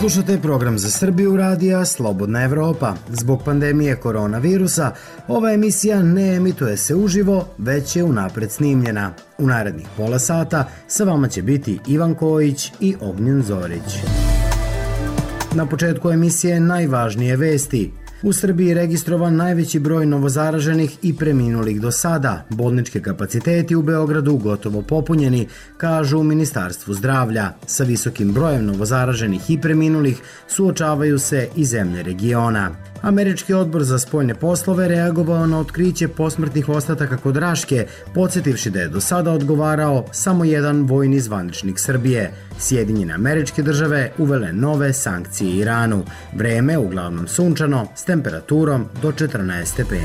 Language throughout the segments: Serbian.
Slušate program za Srbiju radija Slobodna Evropa. Zbog pandemije koronavirusa, ova emisija ne emituje se uživo, već je unapred snimljena. U narednih pola sata sa vama će biti Ivan Kojić i Ognjen Zorić. Na početku emisije najvažnije vesti. U Srbiji je registrovan najveći broj novozaraženih i preminulih do sada. Bolnički kapaciteti u Beogradu gotovo popunjeni, kažu u Ministarstvu zdravlja. Sa visokim brojem novozaraženih i preminulih suočavaju se i zemlje regiona. Američki odbor za spoljne poslove reagovao na otkriće posmrtnih ostataka kod Raške, podsjetivši da je do sada odgovarao samo jedan vojni zvaničnik Srbije. Sjedinjene Američke Države uvele nove sankcije Iranu. Vreme uglavnom sunčano s temperaturom do 14 stepeni.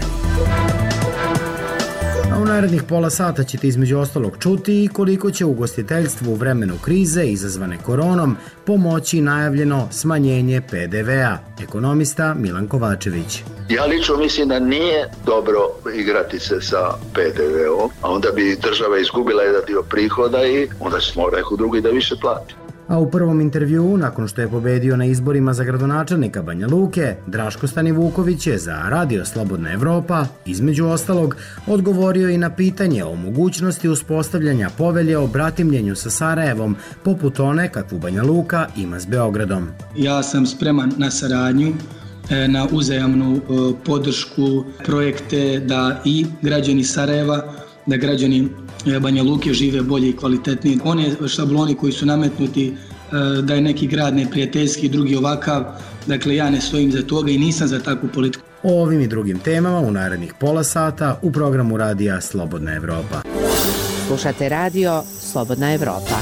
A u narednih pola sata ćete između ostalog čuti i koliko će ugostiteljstvu u vremenu krize izazvane koronom pomoći najavljeno smanjenje PDV-a. Ekonomista Milan Kovačević. Ja lično mislim da nije dobro igrati se sa PDV-om, a onda bi država izgubila jedan dio prihoda i onda će mora neko drugi da više plati. A u prvom intervjuu, nakon što je pobedio na izborima za gradonačelnika Banja Luke, Draško Stanivuković je za Radio Slobodna Evropa, između ostalog, odgovorio i na pitanje o mogućnosti uspostavljanja povelje o bratimljenju sa Sarajevom, poput one kakvu Banja Luka ima s Beogradom. Ja sam spreman na saradnju, na uzajamnu podršku, projekte da i građani Sarajeva, da građani Banja Luke žive bolje i kvalitetnije. One šabloni koji su nametnuti da je neki grad neprijateljski, drugi ovakav, dakle ja ne stojim za toga i nisam za takvu politiku. O ovim i drugim temama u narednih pola sata u programu radija Slobodna Evropa. Slušate radio Slobodna Evropa.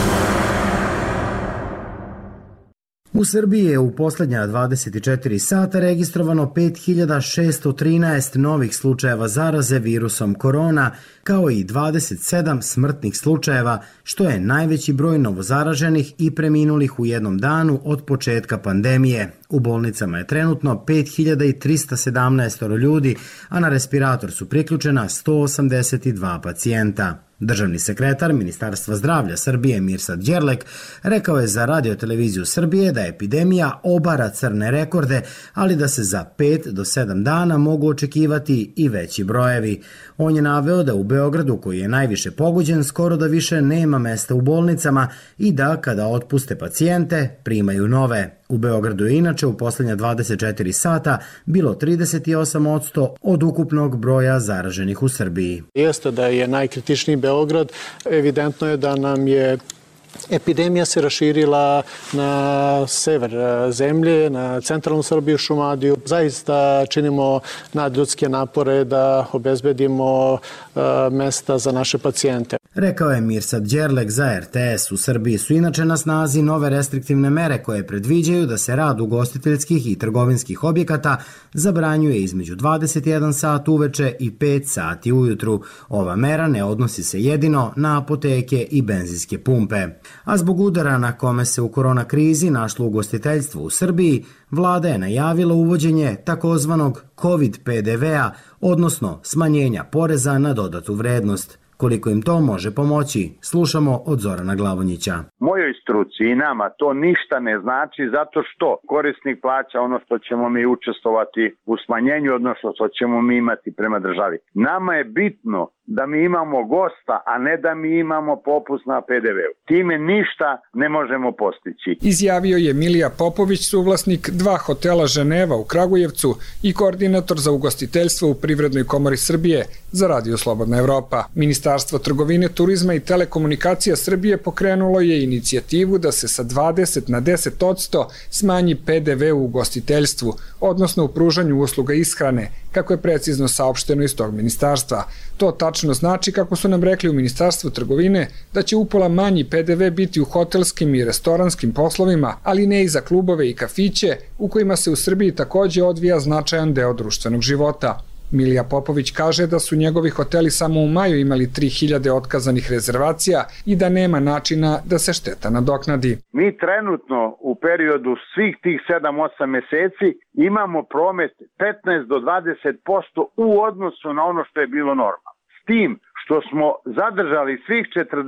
U Srbiji je u posljednja 24 sata registrovano 5613 novih slučajeva zaraze virusom korona, kao i 27 smrtnih slučajeva, što je najveći broj novozaraženih i preminulih u jednom danu od početka pandemije. U bolnicama je trenutno 5317 ljudi, a na respirator su priključena 182 pacijenta. Državni sekretar Ministarstva zdravlja Srbije Mirsad Đerlek rekao je za Radio-televiziju Srbije da epidemija obara crne rekorde, ali da se za 5 do 7 dana mogu očekivati i veći brojevi. On je naveo da u Beogradu, koji je najviše pogođen, skoro da više nema mesta u bolnicama i da kada otpuste pacijente, primaju nove. U Beogradu je inače u posljednja 24 sata bilo 38% od ukupnog broja zaraženih u Srbiji. Jeste da je najkritičniji Beograd, evidentno je da nam je epidemija se raširila na sever zemlje, na centralnu Srbiju, Šumadiju. Zaista činimo nadljudske napore da obezbedimo mesta za naše pacijente. Rekao je Mirsad Đerlek za RTS. U Srbiji su inače na snazi nove restriktivne mere koje predviđaju da se rad ugostiteljskih i trgovinskih objekata zabranjuje između 21 sat uveče i 5 sati ujutru. Ova mera ne odnosi se jedino na apoteke i benzinske pumpe. A zbog udara na kome se u korona krizi našlo ugostiteljstvo u Srbiji, vlada je najavila uvođenje takozvanog COVID PDV-a, odnosno smanjenja poreza na dodatu vrednost. Koliko im to može pomoći, slušamo od Zorana Glavonjića. Mojoj struci i nama to ništa ne znači zato što korisnik plaća ono što ćemo mi učestvovati u smanjenju, odnosno što ćemo mi imati prema državi. Nama je bitno da mi imamo gosta, a ne da mi imamo popust na PDV-u. Time ništa ne možemo postići. Izjavio je Milija Popović, suvlasnik 2 hotela Ženeva u Kragujevcu i koordinator za ugostiteljstvo u Privrednoj komori Srbije za Radio Slobodna Evropa. Ministarstvo trgovine, turizma i telekomunikacija Srbije pokrenulo je inicijativu da se sa 20 na 10% smanji PDV u ugostiteljstvu, odnosno u pružanju usluga ishrane, kako je precizno saopšteno iz tog ministarstva. To tačno znači, kako su nam rekli u Ministarstvu trgovine, da će upola manji PDV biti u hotelskim i restoranskim poslovima, ali ne i za klubove i kafiće, u kojima se u Srbiji takođe odvija značajan deo društvenog života. Milija Popović kaže da su njegovi hoteli samo u maju imali 3000 otkazanih rezervacija i da nema načina da se šteta nadoknadi. Mi trenutno u periodu svih tih 7-8 meseci imamo promet 15 do 20% u odnosu na ono što je bilo normalno. S tim što smo zadržali svih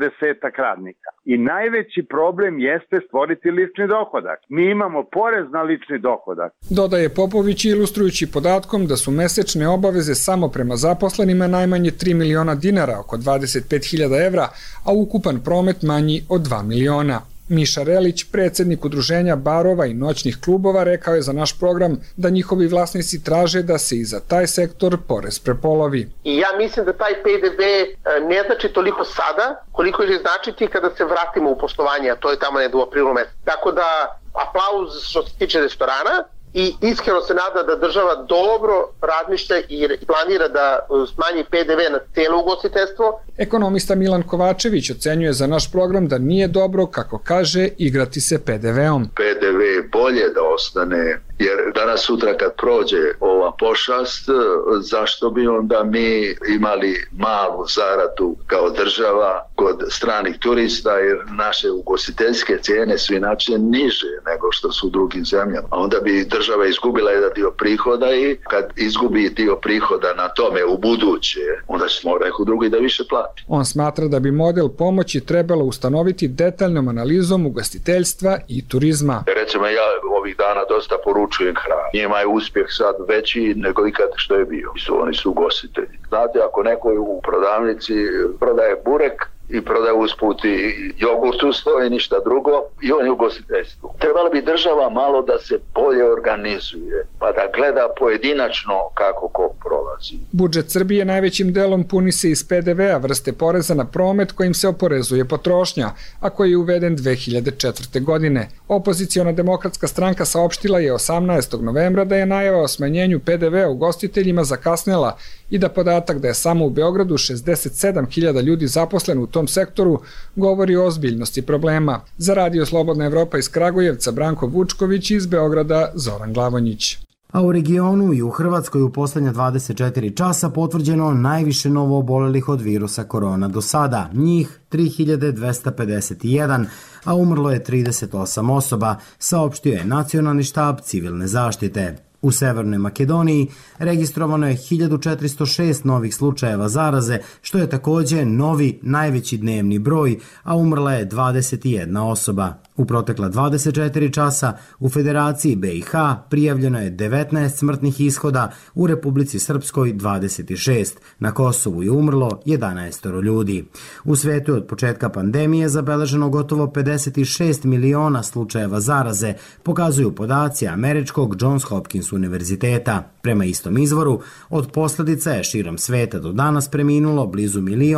40 radnika. I najveći problem jeste stvoriti lični dohodak. Mi imamo porez na lični dohodak. Dodaje Popović ilustrujući podatkom da su mesečne obaveze samo prema zaposlenima najmanje 3 miliona dinara, oko 25.000 evra, a ukupan promet manji od 2 miliona. Miša Relić, predsjednik udruženja barova i noćnih klubova, rekao je za naš program da njihovi vlasnici traže da se i za taj sektor porez prepolovi. I ja mislim da taj PDV ne znači toliko sada, koliko će značiti kada se vratimo u poslovanje, a to je tamo negdje u aprilu mesecu. Tako da, aplauz što se tiče restorana, i iskreno se nada da država dobro razmišlja i planira da smanji PDV na cijelo ugostiteljstvo. Ekonomista Milan Kovačević ocenjuje za naš program da nije dobro, kako kaže, igrati se PDV-om. PDV je bolje da ostane, jer danas sutra kad prođe ova pošast, zašto bi onda mi imali malu zaradu kao država kod stranih turista, jer naše ugostiteljske cijene su inače niže nego što su u drugim zemljama. A onda bi država izgubila jedan dio prihoda i kad izgubi dio prihoda na tome u buduće, onda će mora neko drugi da više plati. On smatra da bi model pomoći trebalo ustanoviti detaljnom analizom ugostiteljstva i turizma. Recimo, ja ovih dana dosta poručujem hranu. Njima je uspjeh sad veći nego ikad što je bio. Oni su ugostitelji. Znate, ako neko u prodavnici prodaje burek i prodaje usput i jogurt uz to i ništa drugo, i on je u ugostiteljstvu. Trebala bi država malo da se bolje organizuje, pa da gleda pojedinačno kako ko prolazi. Budžet Srbije najvećim delom puni se iz PDV-a, vrste poreza na promet kojim se oporezuje potrošnja, a koji je uveden 2004. godine. Opoziciona demokratska stranka saopštila je 18. novembra da je najava o smanjenju PDV-a ugostiteljima zakasnela i da podatak da je samo u Beogradu 67.000 ljudi zaposleno u tom sektoru govori o ozbiljnosti problema. Za Radio Slobodna Evropa iz Kragujevca Branko Vučković, iz Beograda Zoran Glavonjić. A u regionu i u Hrvatskoj u posljednja 24 časa potvrđeno najviše novo obolelih od virusa korona do sada, njih 3251, a umrlo je 38 osoba, saopštio je Nacionalni štab civilne zaštite. U Severnoj Makedoniji registrovano je 1406 novih slučajeva zaraze, što je također novi najveći dnevni broj, a umrla je 21 osoba. U protekla 24 časa u Federaciji BiH prijavljeno je 19 smrtnih ishoda, u Republici Srpskoj 26, na Kosovu je umrlo 11 ljudi. U svetu je od početka pandemije zabeleženo gotovo 56 miliona slučajeva zaraze, pokazuju podaci američkog Johns Hopkins univerziteta. Prema istom izvoru, od posljedica je širom sveta do danas preminulo blizu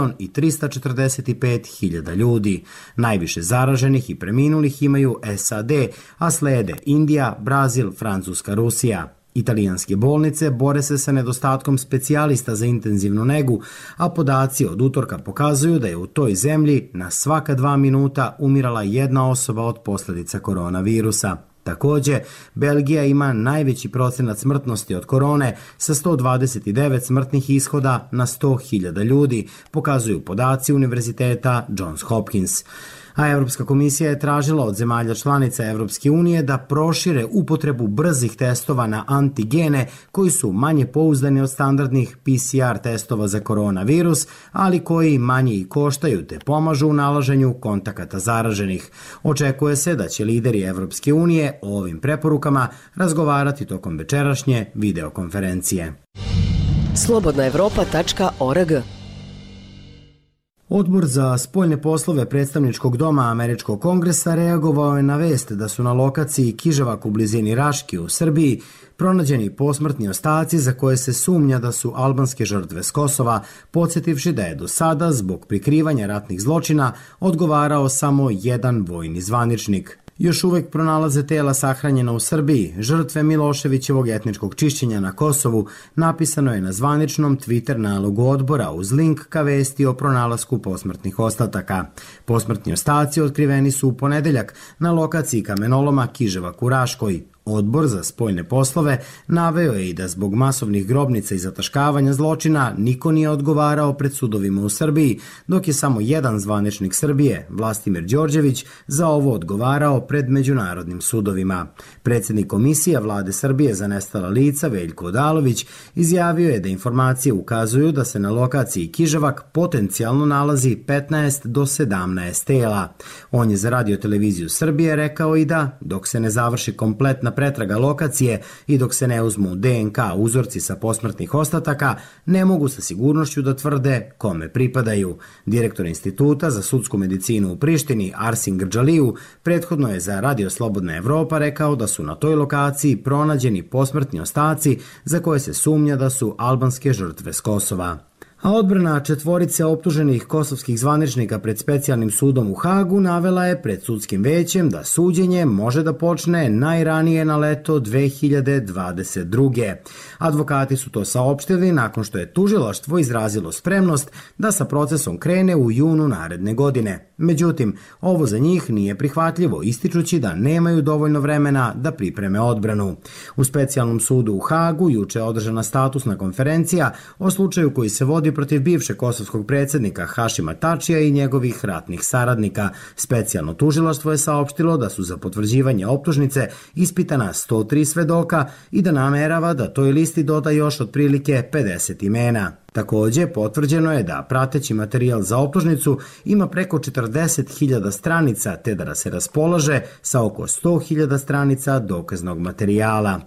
1.345.000 ljudi. Najviše zaraženih i preminulih imaju SAD, a slede Indija, Brazil, Francuska, Rusija. Italijanske bolnice bore se sa nedostatkom specijalista za intenzivnu negu, a podaci od utorka pokazuju da je u toj zemlji na svaka 2 minuta umirala jedna osoba od posljedica koronavirusa. Također, Belgija ima najveći procenat smrtnosti od korone sa 129 smrtnih ishoda na 100.000 ljudi, pokazuju podaci Univerziteta Johns Hopkins. A Europska komisija je tražila od zemalja članica Europske unije da prošire upotrebu brzih testova na antigene koji su manje pouzdani od standardnih PCR testova za koronavirus, ali koji manje i koštaju te pomažu u nalaženju kontakata zaraženih. Očekuje se da će lideri Europske unije o ovim preporukama razgovarati tokom večerašnje videokonferencije. slobodnaevropa.org. Odbor za spoljne poslove predstavničkog doma Američkog kongresa reagovao je na vest da su na lokaciji Kiževak u blizini Raški u Srbiji pronađeni posmrtni ostaci za koje se sumnja da su albanske žrtve s Kosova, podsjetivši da je do sada zbog prikrivanja ratnih zločina odgovarao samo jedan vojni zvaničnik. Još uvek pronalaze tela sahranjena u Srbiji, žrtve Miloševićevog etničkog čišćenja na Kosovu, napisano je na zvaničnom Twitter nalogu odbora uz link ka vesti o pronalasku posmrtnih ostataka. Posmrtni ostaci otkriveni su u ponedeljak na lokaciji kamenoloma Kiževak u Raškoj. Odbor za spoljne poslove naveo je i da zbog masovnih grobnica i zataškavanja zločina niko nije odgovarao pred sudovima u Srbiji, dok je samo jedan zvaničnik Srbije, Vlastimir Đorđević, za ovo odgovarao pred međunarodnim sudovima. Predsjednik Komisije Vlade Srbije za nestala lica, Veljko Odalović, izjavio je da informacije ukazuju da se na lokaciji Kiževak potencijalno nalazi 15 do 17 tela. On je za Radio-televiziju Srbije rekao i da, dok se ne završi kompletna pretraga lokacije i dok se ne uzmu DNK uzorci sa posmrtnih ostataka, ne mogu sa sigurnošću da tvrde kome pripadaju. Direktor Instituta za sudsku medicinu u Prištini, Arsin Grđaliju, prethodno je za Radio Slobodna Evropa rekao da su na toj lokaciji pronađeni posmrtni ostaci za koje se sumnja da su albanske žrtve s Kosova. A odbrana četvorice optuženih kosovskih zvaničnika pred specijalnim sudom u Hagu navela je pred sudskim većem da suđenje može da počne najranije na leto 2022. Advokati su to saopštili nakon što je tužilaštvo izrazilo spremnost da sa procesom krene u junu naredne godine. Međutim, ovo za njih nije prihvatljivo, ističući da nemaju dovoljno vremena da pripreme odbranu. U specijalnom sudu u Hagu juče je održana statusna konferencija o slučaju koji se vodi protiv bivšeg kosovskog predsjednika Hašima Tačija i njegovih ratnih saradnika. Specijalno tužilaštvo je saopštilo da su za potvrđivanje optužnice ispitana 103 svedoka i da namerava da toj listi doda još otprilike 50 imena. Također, potvrđeno je da prateći materijal za optužnicu ima preko 40.000 stranica, te da se raspolaže sa oko 100.000 stranica dokaznog materijala.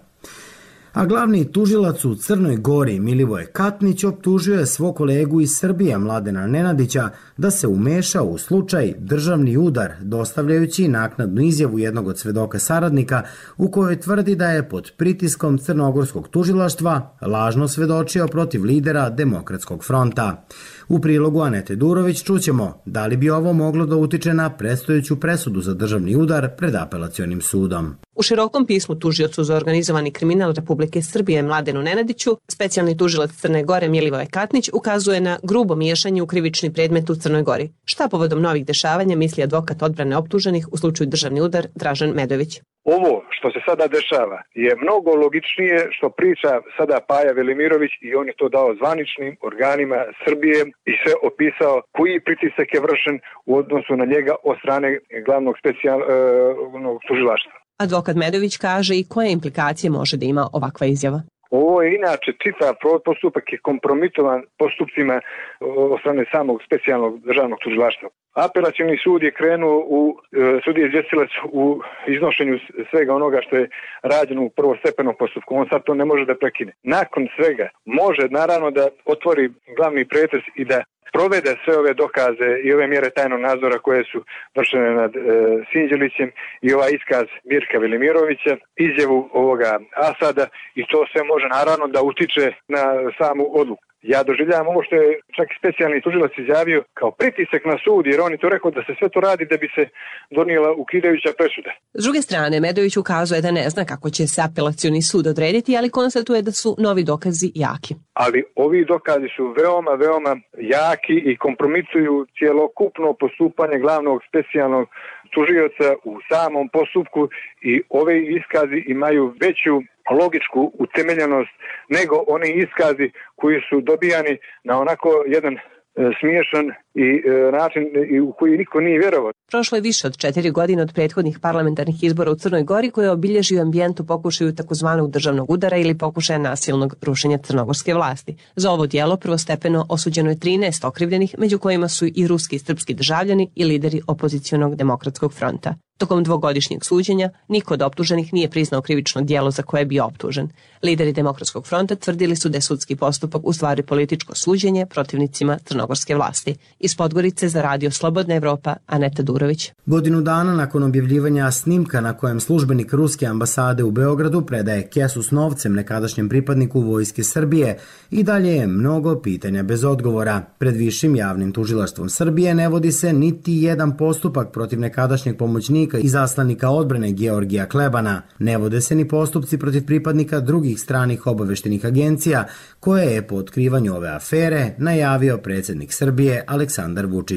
A glavni tužilac u Crnoj Gori, Milivoje Katnić, optužio je svog kolegu iz Srbije, Mladena Nenadića, da se umešao u slučaj državni udar, dostavljajući naknadnu izjavu jednog od svedoka saradnika u kojoj tvrdi da je pod pritiskom crnogorskog tužilaštva lažno svedočio protiv lidera Demokratskog fronta. U prilogu Anete Durović čućemo da li bi ovo moglo da utiče na predstojeću presudu za državni udar pred apelacionim sudom. U širokom pismu tužiocu za organizovani kriminal Republike Srbije Mladenu Nenadiću, specijalni tužilac Crne Gore Milivoje Katnić ukazuje na grubo miješanje u krivični predmet u Crnoj Gori. Šta povodom novih dešavanja misli advokat odbrane optuženih u slučaju državni udar Dražen Medović? Ovo što se sada dešava je mnogo logičnije što priča sada Paja Velimirović i on je to dao zvaničnim organima Srbije i sve opisao koji pritisak je vršen u odnosu na njega od strane glavnog specijalnog tužilaštva. Advokat Medović kaže i koje implikacije može da ima ovakva izjava. Ovo je inače čitav postupak je kompromitovan postupcima od strane samog specijalnog državnog tužilaštva. Apelacioni sud je krenuo sudije izvjestilac u iznošenju svega onoga što je rađeno u prvostepenom postupku. On sad to ne može da prekine. Nakon svega može naravno da otvori glavni pretres i da provede sve ove dokaze i ove mjere tajnog nadzora koje su vršene nad Sinđelićem i ovaj iskaz Mirka Velimirovića, izjavu ovoga Asada i to sve može naravno da utiče na samu odluku. Ja doživljavam ovo što je čak i specijalni tužilac izjavio kao pritisak na sud, jer on je to rekao da se sve to radi da bi se donijela ukidajuća presuda. S druge strane, Medović ukazuje da ne zna kako će se apelacioni sud odrediti, ali konstatuje da su novi dokazi jaki. Ali ovi dokazi su veoma, veoma jaki i kompromituju cijelokupno postupanje glavnog specijalnog tužioca u samom postupku i ove iskazi imaju veću logičku utemeljenost nego oni iskazi koji su dobijani na onako jedan smiješan i način u koji niko nije vjerovao. Prošlo je više od 4 godine od prethodnih parlamentarnih izbora u Crnoj Gori koji je obilježio ambijent u pokušaju takozvanog državnog udara ili pokušaja nasilnog rušenja crnogorske vlasti. Za ovo djelo prvostepeno osuđeno je 13 okrivljenih, među kojima su i ruski i srpski državljani i lideri opozicionog Demokratskog fronta. Tokom dvogodišnjeg suđenja niko od optuženih nije priznao krivično djelo za koje je bio optužen. Lideri Demokratskog fronta tvrdili su da je sudski postupak u stvari političko suđenje protivnicima crnogorske vlasti. Iz Podgorice za Radio Slobodna Evropa, Aneta Durović. Godinu dana nakon objavljivanja snimka na kojem službenik ruske ambasade u Beogradu predaje kesu s novcem nekadašnjem pripadniku Vojske Srbije, i dalje je mnogo pitanja bez odgovora. Pred Višim javnim tužilaštvom Srbije ne vodi se niti jedan postupak protiv nekadašnjeg pomoćnika i zaslanika odbrane Georgija Klebana. Ne vode se ni postupci protiv pripadnika drugih stranih obaveštenih agencija koje je po otkrivanju ove afere najavio predsjednik Srbije Aleksandar Vučić.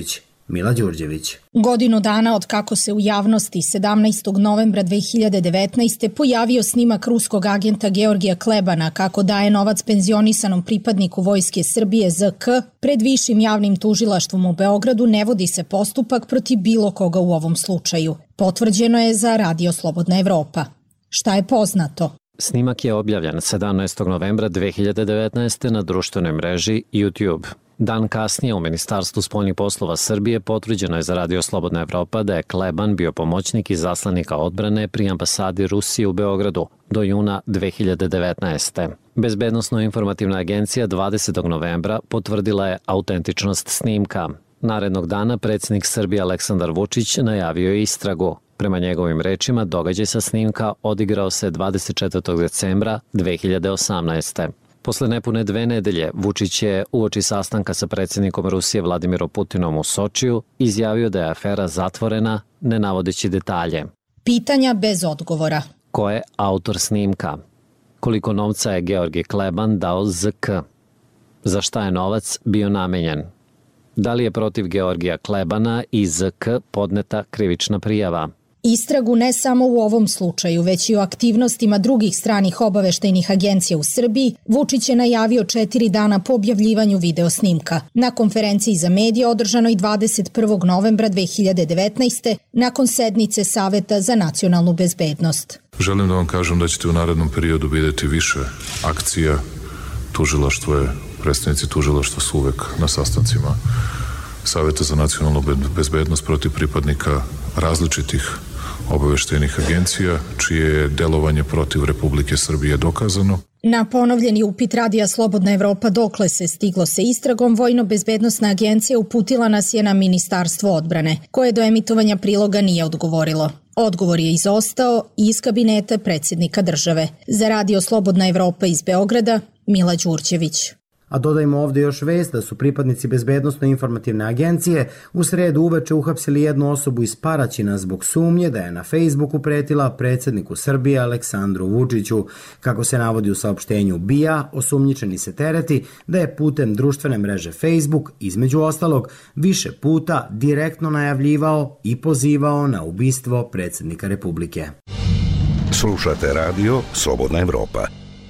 Mila Đurđević. Godinu dana od kako se u javnosti 17. novembra 2019. pojavio snimak ruskog agenta Georgija Klebana kako daje novac penzionisanom pripadniku Vojske Srbije ZK, pred Višim javnim tužilaštvom u Beogradu ne vodi se postupak protiv bilo koga u ovom slučaju. Potvrđeno je za Radio Slobodna Evropa. Šta je poznato? Snimak je objavljen 17. novembra 2019. na društvenoj mreži YouTube. Dan kasnije u Ministarstvu spoljnih poslova Srbije potvrđeno je za Radio Slobodna Evropa da je Kleban bio pomoćnik i zaslanika odbrane pri ambasadi Rusije u Beogradu do juna 2019. Bezbednosno-informativna agencija 20. novembra potvrdila je autentičnost snimka. Narednog dana predsjednik Srbije Aleksandar Vučić najavio je istragu. Prema njegovim rečima, događaj sa snimka odigrao se 24. decembra 2018. Posle nepune 2 nedelje, Vučić je uoči sastanka sa predsjednikom Rusije Vladimirom Putinom u Sočiju izjavio da je afera zatvorena, ne navodeći detalje. Pitanja bez odgovora. Ko je autor snimka? Koliko novca je Georgij Kleban dao ZK? Za šta je novac bio namenjen? Da li je protiv Georgija Klebana i ZK podneta krivična prijava? Istragu ne samo u ovom slučaju, već i o aktivnostima drugih stranih obaveštajnih agencija u Srbiji, Vučić je najavio 4 dana po objavljivanju videosnimka. Na konferenciji za medije održanoj 21. novembra 2019. nakon sednice Saveta za nacionalnu bezbednost. Želim da vam kažem da ćete u narednom periodu vidjeti više akcija. Predstavnici tužilaštva su uvek na sastancima Saveta za nacionalnu bezbednost protiv pripadnika različitih obaveštajnih agencija, čije je delovanje protiv Republike Srbije dokazano. Na ponovljeni upit Radija Slobodna Evropa dokle se stiglo sa istragom, Vojno-bezbednosna agencija uputila nas je na Ministarstvo odbrane, koje do emitovanja priloga nije odgovorilo. Odgovor je izostao iz kabineta predsjednika države. Za Radio Slobodna Evropa iz Beograda, Mila Đurđević. A dodajmo ovdje još vest da su pripadnici Bezbednosno-informativne agencije u sredu uveče uhapsili jednu osobu iz Paraćina zbog sumnje da je na Facebooku pretila predsjedniku Srbije Aleksandru Vučiću. Kako se navodi u saopštenju BIA, osumnjičeni se tereti da je putem društvene mreže Facebook, između ostalog, više puta direktno najavljivao i pozivao na ubistvo predsjednika Republike. Slušate Radio Slobodna Evropa.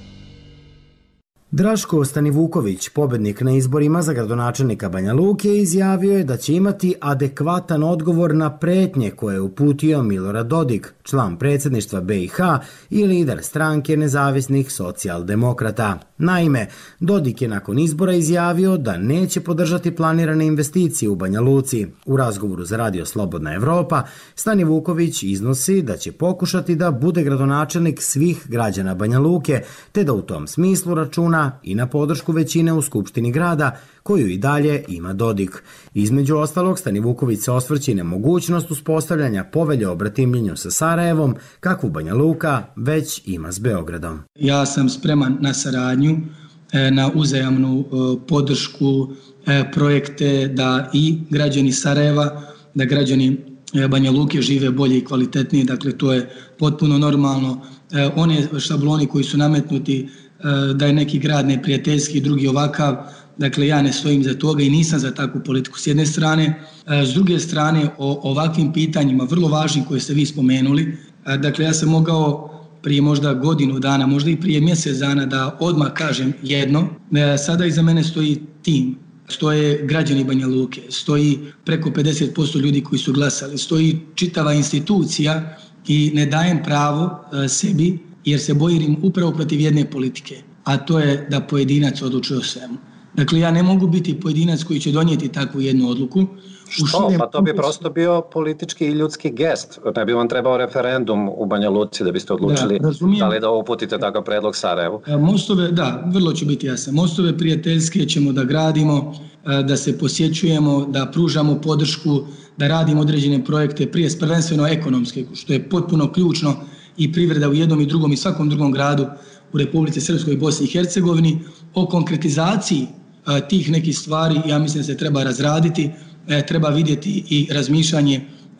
Draško Stanivuković, pobednik na izborima za gradonačelnika Banja Luke, izjavio je da će imati adekvatan odgovor na pretnje koje je uputio Milorad Dodik, član predsjedništva BiH i lider stranke nezavisnih socijaldemokrata. Naime, Dodik je nakon izbora izjavio da neće podržati planirane investicije u Banja Luci. U razgovoru za Radio Slobodna Evropa, Stanivuković iznosi da će pokušati da bude gradonačelnik svih građana Banja Luke, te da u tom smislu računa i na podršku većine u Skupštini grada, koju i dalje ima Dodik. Između ostalog, Stanivuković se osvrće na mogućnost uspostavljanja povelje o bratimljenju sa Sarajevom, kakvu Banja Luka već ima s Beogradom. Ja sam spreman na saradnju, na uzajamnu podršku, projekte da i građani Sarajeva, da građani Banja Luke žive bolje i kvalitetnije, dakle to je potpuno normalno. One šabloni koji su nametnuti da je neki grad neprijateljski, drugi ovakav, dakle ja ne stojim za toga i nisam za takvu politiku s jedne strane. S druge strane, o ovakvim pitanjima, vrlo važnim koje ste vi spomenuli, dakle ja sam mogao prije možda godinu dana, možda i prije mjesec dana da odmah kažem jedno, sada iza mene stoji tim, stoje građani Banja Luke, stoji preko 50% ljudi koji su glasali, stoji čitava institucija i ne dajem pravo sebi jer se bojim upravo protiv jedne politike, a to je da pojedinac odlučuje o svemu. Dakle, ja ne mogu biti pojedinac koji će donijeti takvu jednu odluku. Što? Pa to bi prosto bio politički i ljudski gest. Ne bi vam trebao referendum u Banja Luci da biste odlučili da li da uputite takav predlog Sarajevu. Mostove, da, vrlo ću biti jasan. Mostove prijateljske ćemo da gradimo, da se posjećujemo, da pružamo podršku, da radimo određene projekte, prije prvenstveno ekonomske, što je potpuno ključno, i privreda u jednom i drugom i svakom drugom gradu u Republici Srpskoj i Bosni i Hercegovini. O konkretizaciji tih nekih stvari ja mislim da se treba razraditi, treba vidjeti i razmišljanje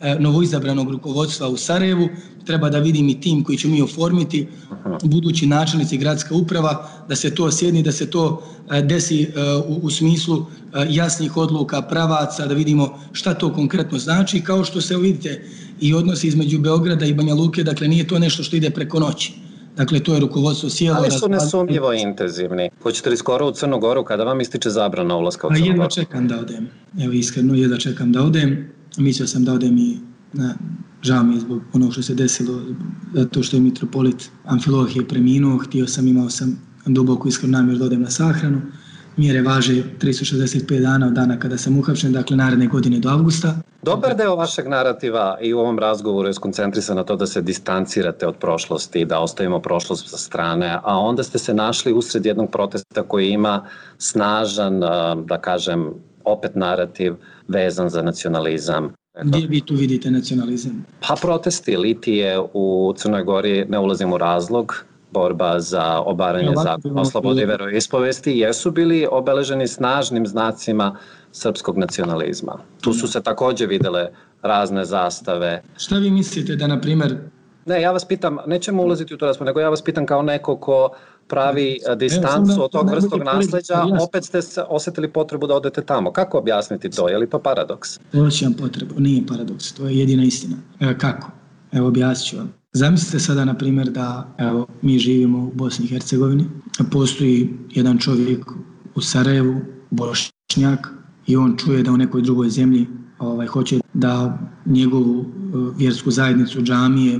novoizabranog rukovodstva u Sarajevu, treba da vidim i tim koji će mi oformiti, budući načelnici, gradska uprava, da se to sjedni, da se to desi u smislu jasnih odluka, pravaca, da vidimo šta to konkretno znači, kao što se vidite i odnosi između Beograda i Banja Luke, dakle nije to nešto što ide preko noći. Dakle, to je rukovodstvo sjelo. Ali su nesumnjivo intenzivni. Hoćete li skoro u Crnu Goru kada vam ističe zabrana ulaska u Crnu Goru? Jedva čekam da odem. Evo iskreno, jedva čekam da odem. Mislio sam da odem i žao mi je zbog onog što se desilo, zato što je mitropolit Amfilohije preminuo. Imao sam duboku iskrenu namjeru da odem na sahranu. Mjere važe 365 dana od dana kada sam uhapšen, dakle naredne godine do avgusta. Dobar deo vašeg narativa i u ovom razgovoru je skoncentrisan na to da se distancirate od prošlosti, da ostavimo prošlost sa strane, a onda ste se našli usred jednog protesta koji ima snažan, da kažem, opet narativ vezan za nacionalizam. Gdje vi tu vidite nacionalizam? Pa protesti, litije u Crnoj Gori, ne ulazim u razlog, borba za obaranje zakona o slobodi veroispovesti, jesu bili obeleženi snažnim znacima srpskog nacionalizma. Tu su se takođe videle razne zastave. Šta vi mislite da, na primjer... Ne, ja vas pitam, nećemo ulaziti u to raspravu, nego ja vas pitam kao neko ko pravi distancu od tog vrstog nasleđa, opet ste osetili potrebu da odete tamo. Kako objasniti to? Je li to paradoks? Osjećam potrebu, nije paradoks, to je jedina istina. Kako? Evo objasnit ću vam. Zamislite sada, na primjer, da mi živimo u Bosni i Hercegovini, postoji jedan čovjek u Sarajevu, Bošnjak, i on čuje da u nekoj drugoj zemlji hoće da njegovu vjersku zajednicu, džamije,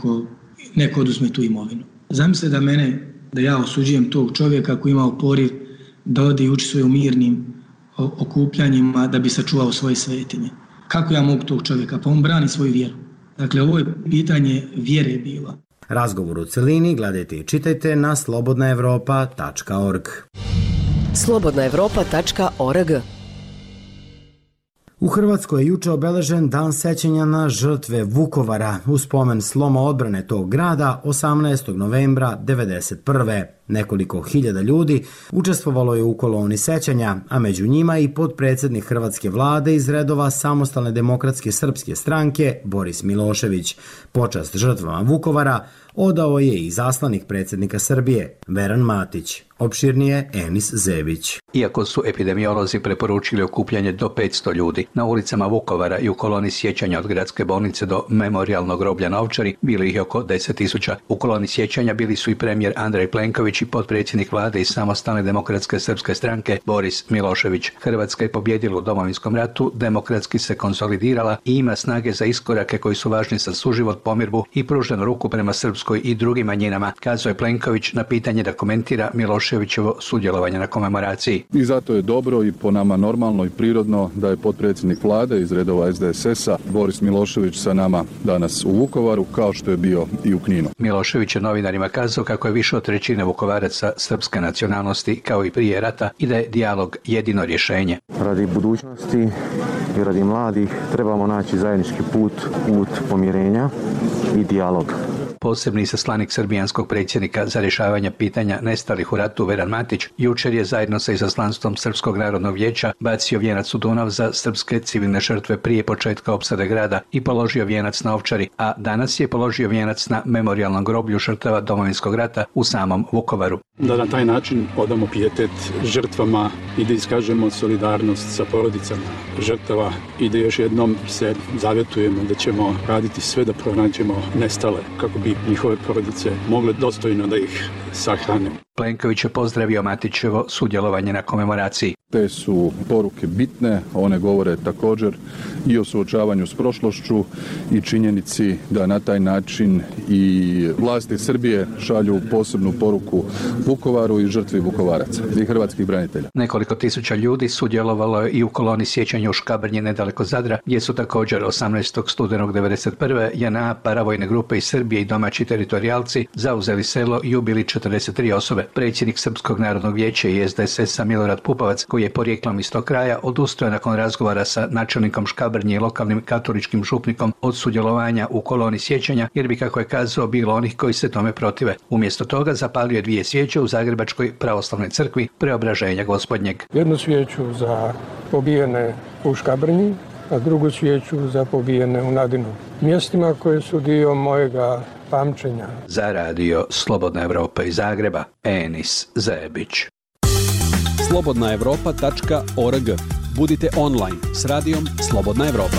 neko oduzme tu imovinu. Zamislite da ja osuđujem tog čovjeka koji imao poriv da ode i učestvuje u mirnim okupljanjima da bi sačuvao svoje svetinje. Kako ja mogu tog čovjeka? Pa on brani svoju vjeru. Dakle, ovo je pitanje vjere bilo. Razgovor u celini gledajte i čitajte na slobodnaevropa.org. slobodnaevropa.org. U Hrvatskoj je juče obeležen dan sećanja na žrtve Vukovara u spomen sloma odbrane tog grada 18. novembra 1991. Nekoliko hiljada ljudi učestvovalo je u koloni sećanja, a među njima i potpredsjednik hrvatske vlade iz redova Samostalne demokratske srpske stranke Boris Milošević. Počast žrtvama Vukovara odao je i izaslanik predsjednika Srbije Veran Matić. Opširnije Enis Zebić. Iako su epidemiolozi preporučili okupljanje do 500 ljudi, na ulicama Vukovara i u koloni sjećanja od gradske bolnice do memorijalnog groblja na Ovčari bilo ih oko 10.000. U koloni sjećanja bili su i premijer Andrej Plenković i potpredsjednik vlade iz Samostalne demokratske srpske stranke Boris Milošević. Hrvatska je pobjedila u Domovinskom ratu, demokratski se konsolidirala i ima snage za iskorake koji su važni za suživot, pomirbu i pruženu ruku prema srpskoj i drugim manjinama, kazao je Plenković na pitanje da komentira Miloševićevo sudjelovanje na komemoraciji. I zato je dobro i po nama normalno i prirodno da je potpredsjednik vlade iz redova SDSS-a Boris Milošević sa nama danas u Vukovaru, kao što je bio i u Kninu. Milošević je novinarima kazao kako je više od trećine Vukovaraca srpske nacionalnosti, kao i prije rata, i da je dijalog jedino rješenje. Radi budućnosti i radi mladih trebamo naći zajednički put pomirenja i dijaloga. Posebni izaslanik srbijanskog predsjednika za rješavanje pitanja nestalih u ratu Veran Matić jučer je zajedno sa izaslanstvom Srpskog narodnog vijeća bacio vijenac u Dunav za srpske civilne žrtve prije početka opsade grada i položio vijenac na Ovčari, a danas je položio vijenac na memorijalnom groblju žrtava Domovinskog rata u samom Vukovaru. Da na taj način odamo pijetet žrtvama i da iskažemo solidarnost sa porodicama žrtava i da još jednom se zavjetujemo da ćemo raditi sve da pronađemo nestale kako bi njihove porodice mogle dostojno da ih sahrane. Plenković je pozdravio Matićevo sudjelovanje na komemoraciji. Te su poruke bitne, one govore također i o suočavanju s prošlošću i činjenici da na taj način i vlasti Srbije šalju posebnu poruku Vukovaru i žrtvi Vukovaraca i hrvatskih branitelja. Nekoliko tisuća ljudi sudjelovalo je i u koloni sjećanja u Škabrnji nedaleko Zadra, gdje su također 18. studenog 1991. JNA, paravojne grupe iz Srbije i domaći teritorijalci zauzeli selo i ubili 43 osobe. Predsjednik Srpskog narodnog vijeća i SDSS-a Milorad Pupovac, koji je porijeklom iz tog kraja, odustao nakon razgovora sa načelnikom Škabrnje i lokalnim katoličkim župnikom od sudjelovanja u koloni sjećanja, jer bi, kako je kazao, bilo onih koji se tome protive. Umjesto toga zapalio je 2 svijeće u Zagrebačkoj pravoslavnoj crkvi Preobraženja Gospodnjeg. Jednu svijeću za pobijene u Škabrnji a drugu svijeću za pobijene u Nadinu. Mjestima koje su dio mojega pamćenja. Za radio Slobodna Evropa iz Zagreba, Enis Zebić. slobodnaevropa.org. Budite online s radijom Slobodna Evropa.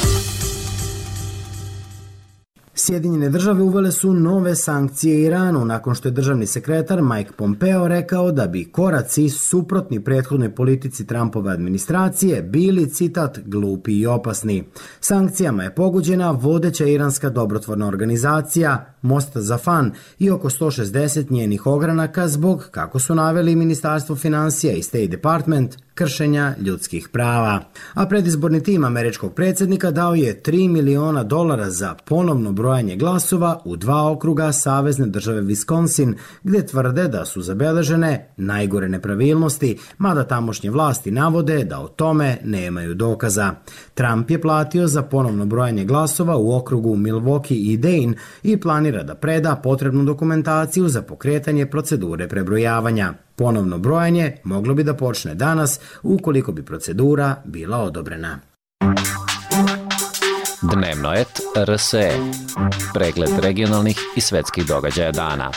Sjedinjene države uvele su nove sankcije Iranu nakon što je državni sekretar Mike Pompeo rekao da bi koraci suprotni prethodnoj politici Trumpove administracije bili, citat, glupi i opasni. Sankcijama je pogođena vodeća iranska dobrotvorna organizacija Mostazafan i oko 160 njenih ogranaka zbog, kako su naveli Ministarstvo financija i State Department, kršenja ljudskih prava. A predizborni tim američkog predsjednika dao je $3 miliona za ponovno brojanje glasova u 2 okruga savezne države Wisconsin, gdje tvrde da su zabeležene najgore nepravilnosti, mada tamošnje vlasti navode da o tome nemaju dokaza. Trump je platio za ponovno brojanje glasova u okrugu Milwaukee i Dane i planira da preda potrebnu dokumentaciju za pokretanje procedure prebrojavanja. Ponovno brojanje moglo bi da počne danas ukoliko bi procedura bila odobrena. Dnevno et RSE. Pregled regionalnih i svetskih događaja dana.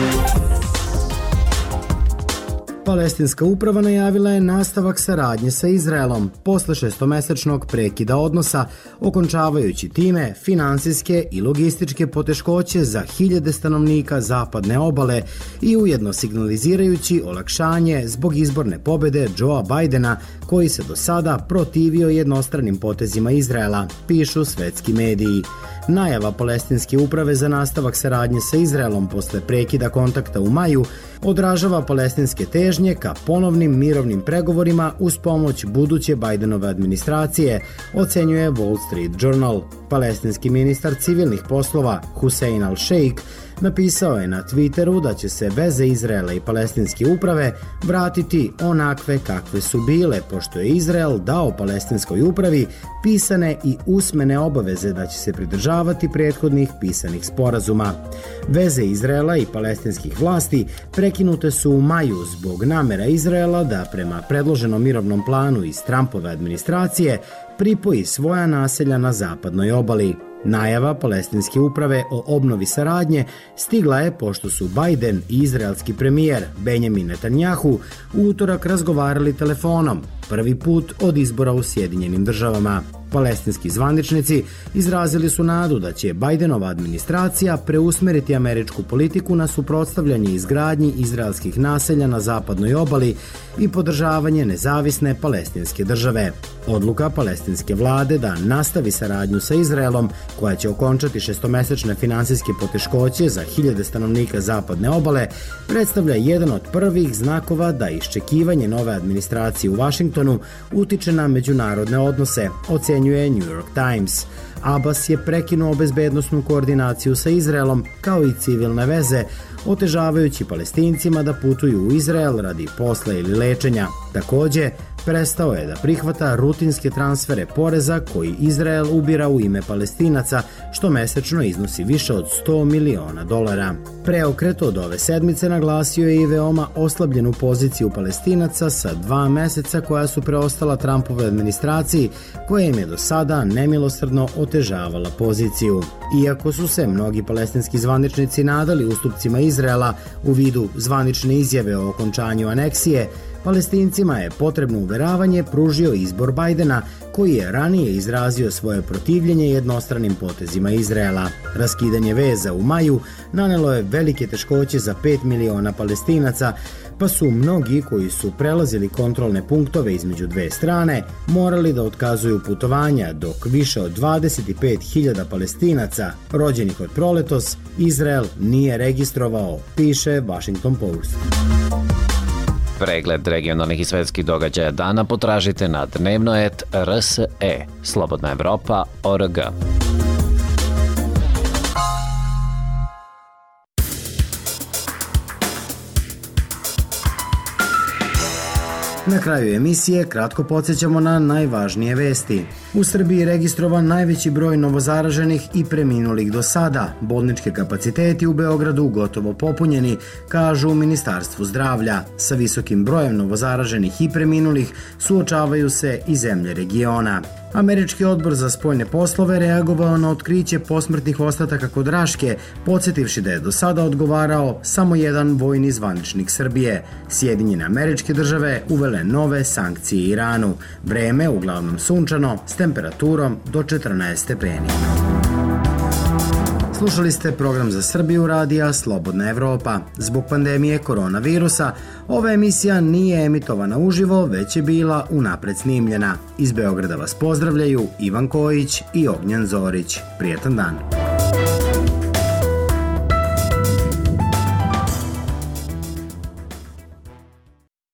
Palestinska uprava najavila je nastavak saradnje sa Izraelom posle 6-mesečnog prekida odnosa, okončavajući time finansijske i logističke poteškoće za hiljade stanovnika zapadne obale i ujedno signalizirajući olakšanje zbog izborne pobede Joea Bidena, koji se do sada protivio jednostranim potezima Izraela, pišu svetski mediji. Najava palestinske uprave za nastavak saradnje sa Izraelom posle prekida kontakta u maju odražava palestinske težnje ka ponovnim mirovnim pregovorima uz pomoć buduće Bidenove administracije, ocenjuje Wall Street Journal. Palestinski ministar civilnih poslova Hussein al-Sheikh napisao je na Twitteru da će se veze Izraela i palestinske uprave vratiti onakve kakve su bile, pošto je Izrael dao palestinskoj upravi pisane i usmene obaveze da će se pridržavati prethodnih pisanih sporazuma. Veze Izraela i palestinskih vlasti prekinute su u maju zbog namera Izraela da prema predloženom mirovnom planu iz Trumpove administracije pripoji svoja naselja na zapadnoj obali. Najava palestinske uprave o obnovi saradnje stigla je pošto su Biden i izraelski premijer Benjamin Netanjahu u utorak razgovarali telefonom, prvi put od izbora u Sjedinjenim državama. Palestinski zvaničnici izrazili su nadu da će Bidenova administracija preusmeriti američku politiku na suprotstavljanje izgradnji izraelskih naselja na zapadnoj obali i podržavanje nezavisne palestinske države. Odluka palestinske vlade da nastavi saradnju sa Izraelom, koja će okončati 6-mesečne finansijske poteškoće za hiljade stanovnika zapadne obale, predstavlja jedan od prvih znakova da iščekivanje nove administracije u Vašingtonu utiče na međunarodne odnose, ocenjuje New York Times. Abbas je prekinuo bezbednosnu koordinaciju sa Izraelom kao i civilne veze, otežavajući Palestincima da putuju u Izrael radi posla ili lečenja. Takođe, prestao je da prihvata rutinske transfere poreza koji Izrael ubira u ime Palestinaca, što mesečno iznosi više od $100 miliona. Preokret od ove sedmice naglasio je i veoma oslabljenu poziciju Palestinaca sa 2 meseca koja su preostala Trumpove administraciji, koja im je do sada nemilosrdno otežavala poziciju. Iako su se mnogi palestinski zvaničnici nadali ustupcima Izraela u vidu zvanične izjave o okončanju aneksije, Palestincima je potrebno uveravanje pružio izbor Bidena, koji je ranije izrazio svoje protivljenje jednostranim potezima Izraela. Raskidanje veza u maju nanelo je velike teškoće za 5 miliona Palestinaca, pa su mnogi koji su prelazili kontrolne punktove između dve strane morali da otkazuju putovanja, dok više od 25.000 Palestinaca rođenih od proletos Izrael nije registrovao, piše Washington Post. Pregled regionalnih i svetskih događaja dana potražite na dnevno.rs.e, slobodnaevropa.org. Na kraju emisije kratko podsjećamo na najvažnije vesti. U Srbiji je registrovan najveći broj novozaraženih i preminulih do sada. Bolnički kapaciteti u Beogradu gotovo popunjeni, kažu u Ministarstvu zdravlja. Sa visokim brojem novozaraženih i preminulih suočavaju se i zemlje regiona. Američki odbor za spoljne poslove reagovao na otkriće posmrtnih ostataka kod Raške, podsjetivši da je do sada odgovarao samo jedan vojni zvaničnik Srbije. Sjedinjene Američke Države uvele nove sankcije Iranu. Vreme uglavnom sunčano s temperaturom do 14 stepeni. Slušali ste program za Srbiju radija Slobodna Evropa. Zbog pandemije koronavirusa, ova emisija nije emitovana uživo, već je bila unapred snimljena. Iz Beograda vas pozdravljaju Ivan Kojić i Ognjen Zorić. Prijetan dan.